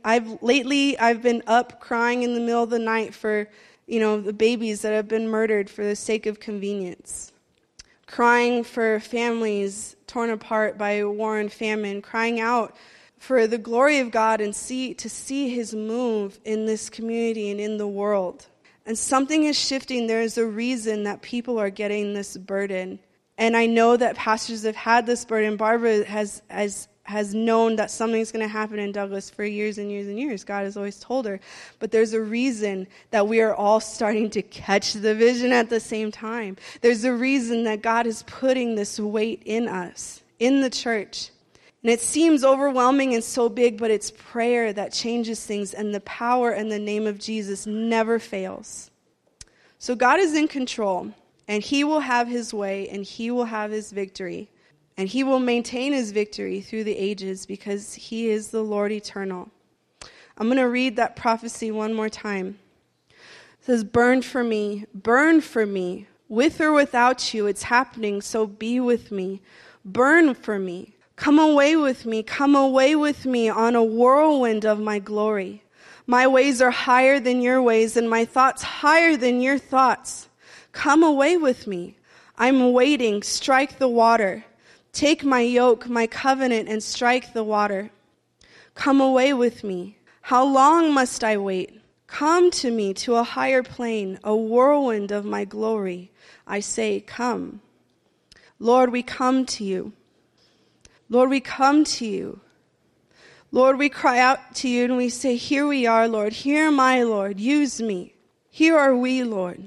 been up crying in the middle of the night for, the babies that have been murdered for the sake of convenience. crying for families torn apart by war and famine, crying out for the glory of God and to see his move in this community and in the world. And something is shifting. There is a reason that people are getting this burden. And I know that pastors have had this burden. Barbara has known that something's going to happen in Douglas for years and years and years. God has always told her. But there's a reason that we are all starting to catch the vision at the same time. There's a reason that God is putting this weight in us, in the church. And it seems overwhelming and so big, but it's prayer that changes things, and the power and the name of Jesus never fails. So God is in control, and he will have his way, and he will have his victory, and he will maintain his victory through the ages because he is the Lord eternal. I'm going to read that prophecy one more time. It says, burn for me, with or without you, it's happening, so be with me. Burn for me. Come away with me on a whirlwind of my glory. My ways are higher than your ways, and my thoughts higher than your thoughts. Come away with me. I'm waiting. Strike the water. Take my yoke, my covenant, and strike the water. Come away with me. How long must I wait? Come to me to a higher plane, a whirlwind of my glory. I say, come. Lord, we come to you. Lord, we come to you. Lord, we cry out to you and we say, here we are, Lord. Here am I, Lord. Use me. Here are we, Lord.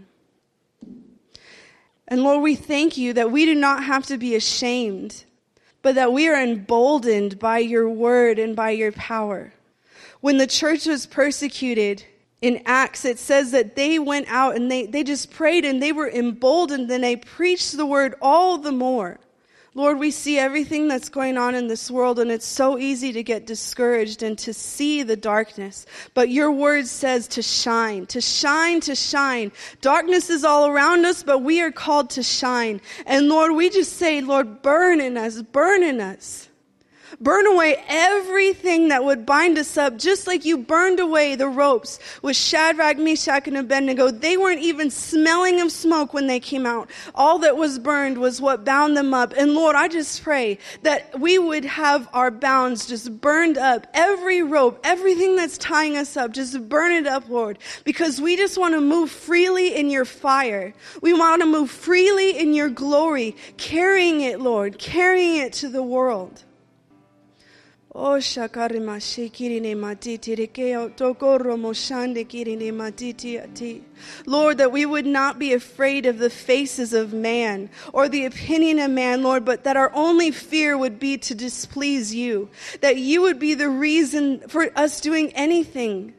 And Lord, we thank you that we do not have to be ashamed, but that we are emboldened by your word and by your power. When the church was persecuted in Acts, it says that they went out and they just prayed and they were emboldened and they preached the word all the more. Lord, we see everything that's going on in this world, and it's so easy to get discouraged and to see the darkness. But your word says to shine, to shine, to shine. Darkness is all around us, but we are called to shine. And Lord, we just say, Lord, burn in us, burn in us. Burn away everything that would bind us up, just like you burned away the ropes with Shadrach, Meshach, and Abednego. They weren't even smelling of smoke when they came out. All that was burned was what bound them up. And Lord, I just pray that we would have our bounds just burned up. Every rope, everything that's tying us up, just burn it up, Lord, because we just want to move freely in your fire. We want to move freely in your glory, carrying it, Lord, carrying it to the world. Oh, shakarima shikirine matiti rekeo tokoro moshande kirine matiti ati. Lord, that we would not be afraid of the faces of man or the opinion of man, Lord, but that our only fear would be to displease you. That you would be the reason for us doing anything.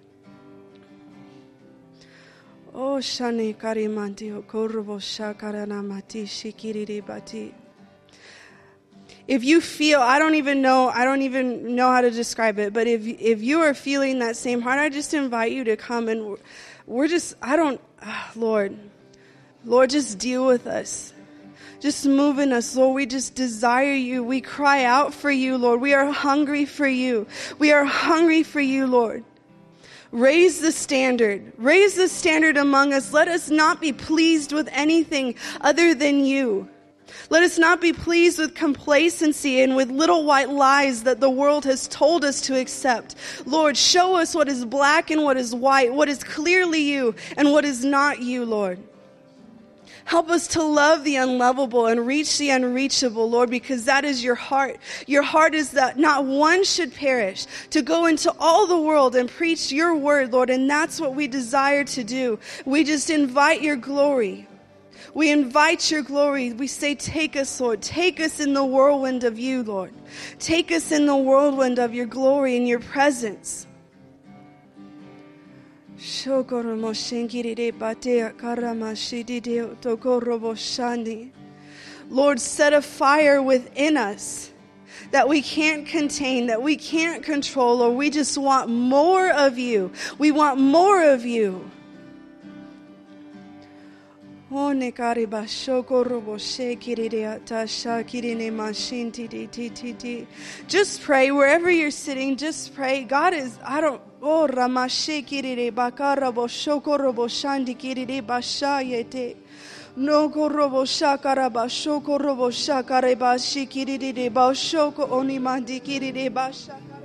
Oh, shane karimati okorobo shakarana mati shikirire bati. If you feel, I don't even know how to describe it, but if you are feeling that same heart, I just invite you to come and Lord, just deal with us. Just move in us, Lord. We just desire you. We cry out for you, Lord. We are hungry for you. We are hungry for you, Lord. Raise the standard. Raise the standard among us. Let us not be pleased with anything other than you. Let us not be pleased with complacency and with little white lies that the world has told us to accept. Lord, show us what is black and what is white, what is clearly you and what is not you, Lord. Help us to love the unlovable and reach the unreachable, Lord, because that is your heart. Your heart is that not one should perish, to go into all the world and preach your word, Lord, and that's what we desire to do. We just invite your glory. We invite your glory. We say, take us, Lord. Take us in the whirlwind of you, Lord. Take us in the whirlwind of your glory and your presence. Lord, set a fire within us that we can't contain, that we can't control, or we just want more of you. We want more of you. Just pray wherever you're sitting. Just pray. God is, No korobo shakaraba shokorobo shakareba shikiride ba shoko onimandi kiride ba shakara.